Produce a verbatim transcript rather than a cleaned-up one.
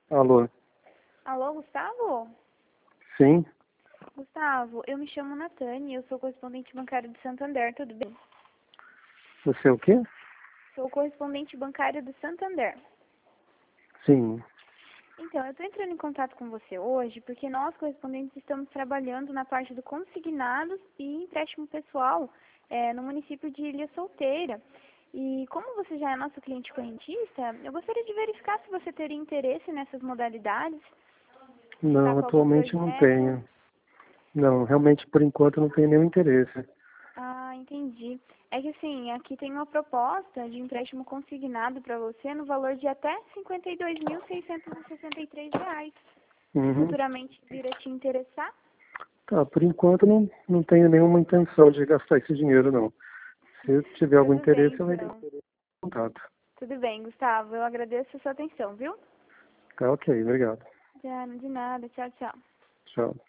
Alô? Alô, Gustavo? Sim? Gustavo, eu me chamo Natane, eu sou correspondente bancária do Santander, tudo bem? Você é o quê? Sou correspondente bancária do Santander. Sim. Então, eu estou entrando em contato com você hoje porque nós, correspondentes, estamos trabalhando na parte do consignados e empréstimo pessoal é, no município de Ilha Solteira. E como você já é nosso cliente correntista, eu gostaria de verificar se você teria interesse nessas modalidades. Está Não, com algum atualmente não projeto? tenho. Não, realmente por enquanto não tenho nenhum interesse. Ah, entendi. É que assim, aqui tem uma proposta de empréstimo consignado para você no valor de até cinquenta e dois mil seiscentos e sessenta e três reais. Se Uhum. futuramente vir a te interessar, Tá, por enquanto não, não tenho nenhuma intenção de gastar esse dinheiro, não. Se eu tiver algum tudo bem interesse, eu irei então. em contato. Tudo bem, Gustavo. Eu agradeço a sua atenção, viu? Tá, ok, obrigado. Já, de nada. Tchau, tchau. Tchau.